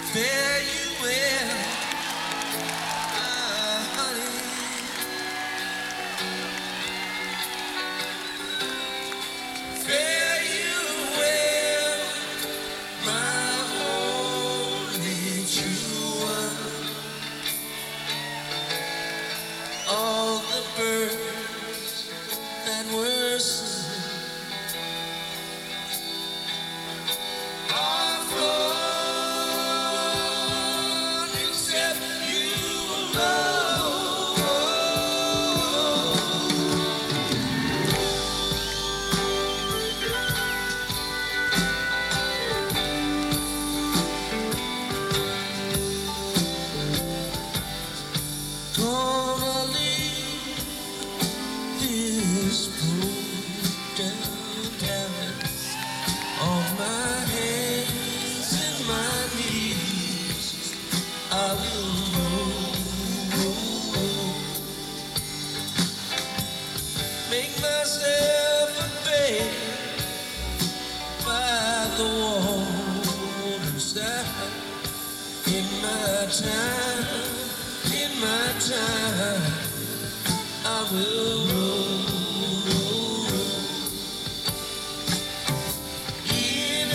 Fare you well, honey. Fare you well, my only true one. All the birds that were singing are gone except you alone. Gonna leave this broken down on my hands and my knees. I will roll, make myself a bed by the waterside. In my time, I will roll in a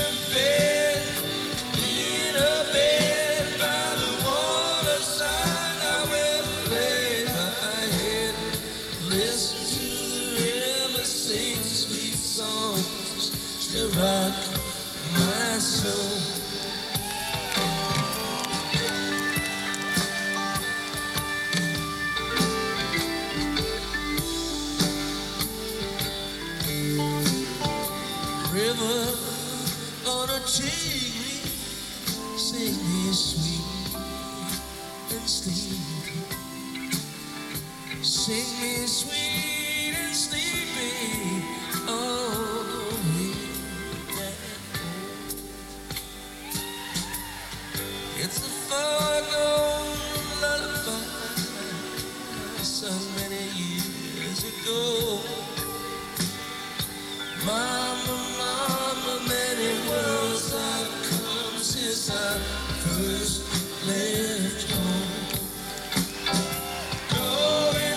bed by the waterside. I will lay my head, listen to the river sing sweet songs to rock my soul. River gonna take me, sing me sweet and sleepy, sing me sweet and sleepy all the way back home. It's a far gone lullaby sung many years ago. Mama, mama, many worlds I've come since I first left home. Going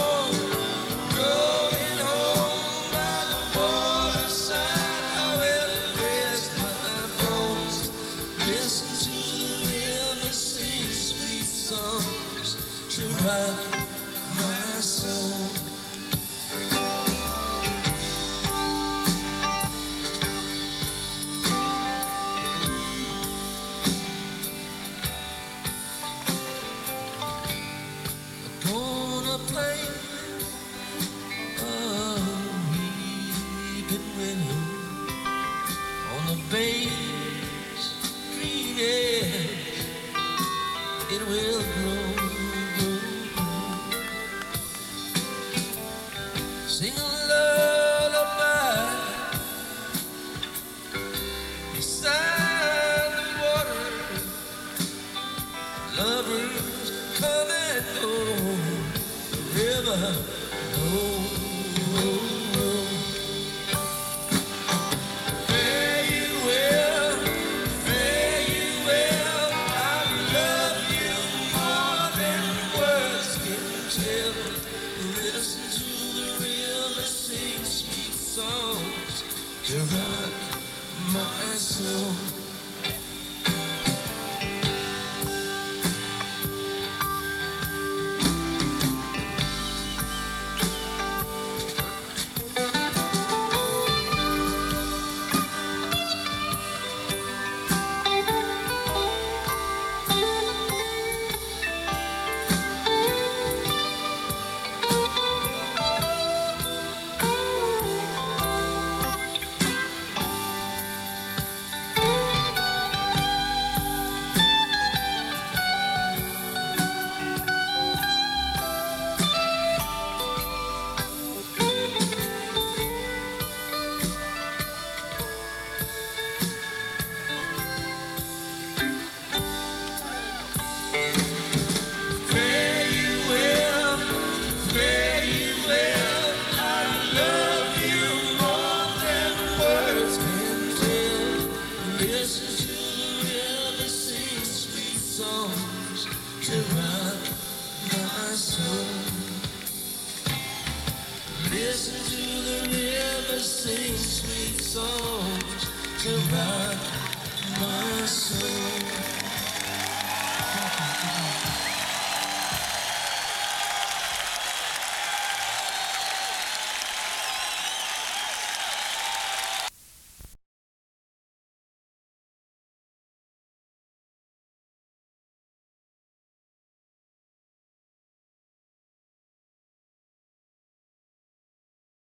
home by the waterside. I will rest my bones, listen to the river sing sweet songs to rock my soul. Gonna play a weeping willow on the bay's green edge. It will grow, sing a lullaby beside the water. Lovers come and go, the river goes. Fare you well, fare you well. I love you more than words can tell. Listen to the river sing sweet songs to rock my soul. songs to rock my soul.